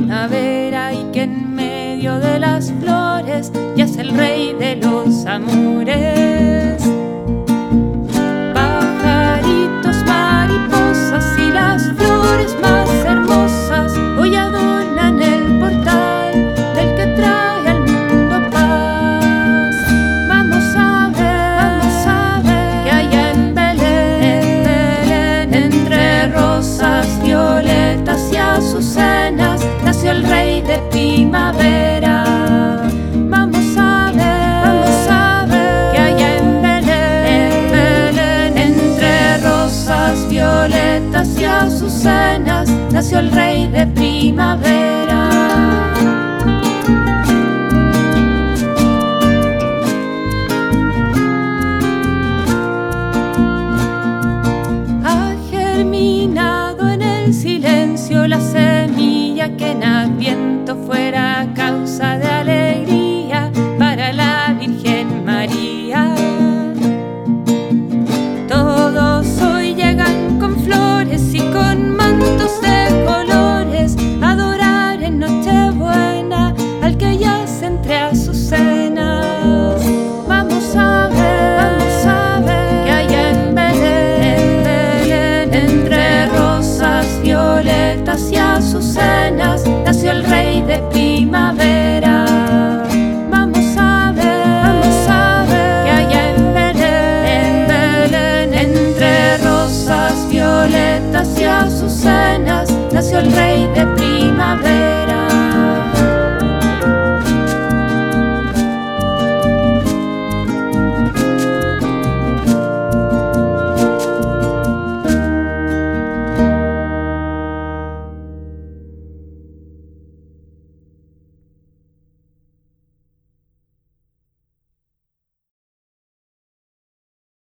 primavera y que en medio de las flores yace el rey de los amores. Pajaritos, mariposas y las flores más hermosas hoy adornan el portal del que trae al mundo paz. Vamos a ver que allá en Belén, entre rosas, violetas y azucenas, nació el rey de primavera. Vamos a ver que allá en Belén, entre rosas, violetas y azucenas, nació el rey de primavera. Ha germinado en el silencio la semilla que en Adviento fuera